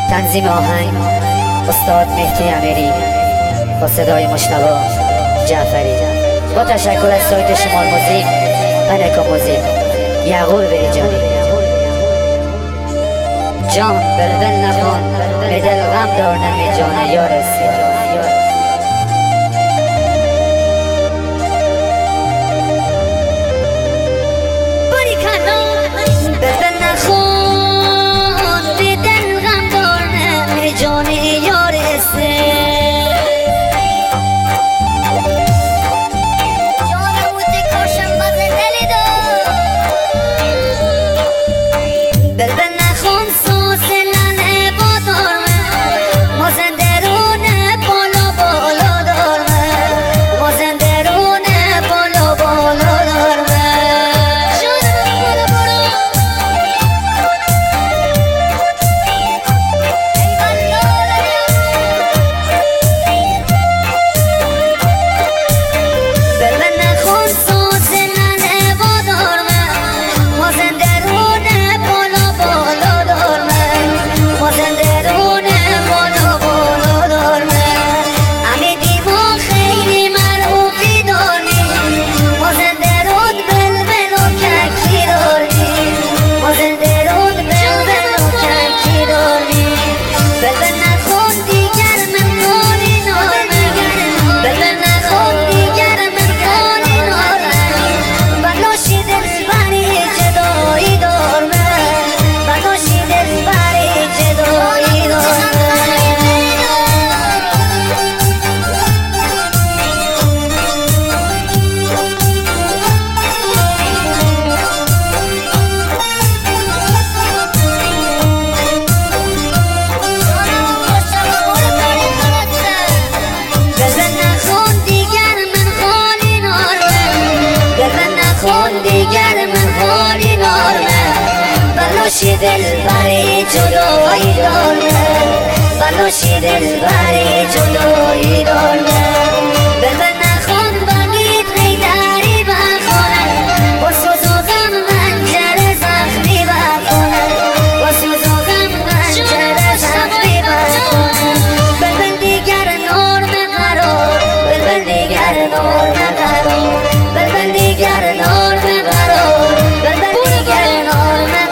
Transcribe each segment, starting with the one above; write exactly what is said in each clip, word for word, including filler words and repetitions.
تنظیم آهنگ استاد مهدی امیری با صدای مجتبی جعفری، با تشکر از سایت شمال موزیک و نکا موزیک. یعقوب بریجانی جان بلبل نکن به دل غم دار نمی جان یارسی. بلاشی دل بری جدایی دارم، بلاشی دل بری جدایی دارم. ببن نخون بگید غیداری بخونم، با سوز و غم منجر زخمی بخونم، با سوز و غم منجر زخمی بخونم. ببن دیگر نور مقرار، ببن دیگر نور مقرار، ببن دیگر نور مقرار، ببن دیگر نور مقرار.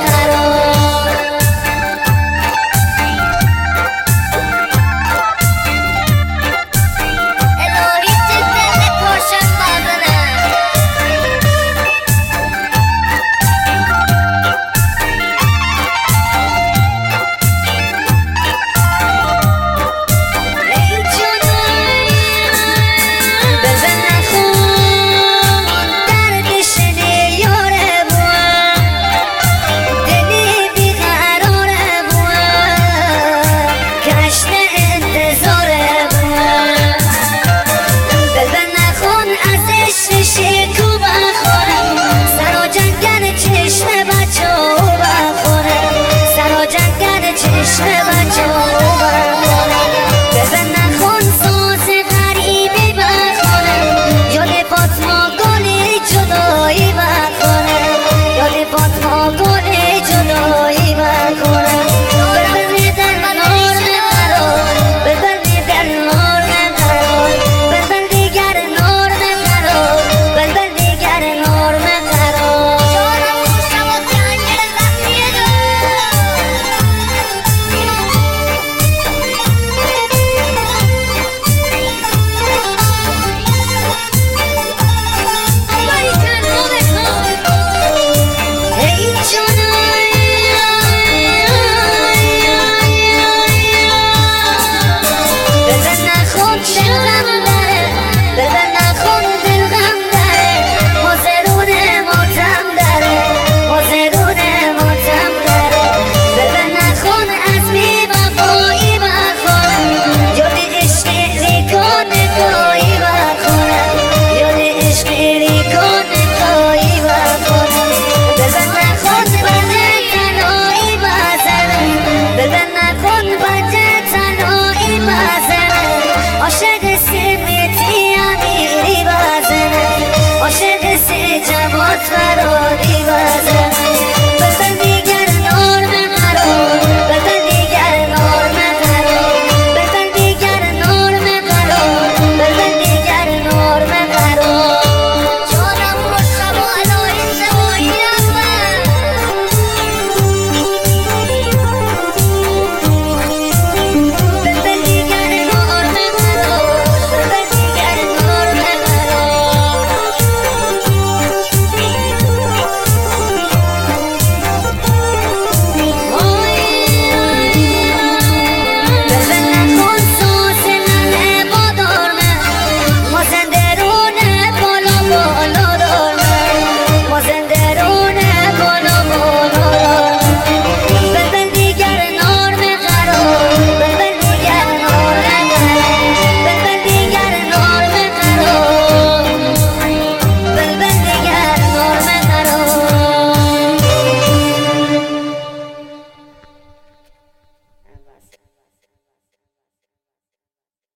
عاشق سی جواد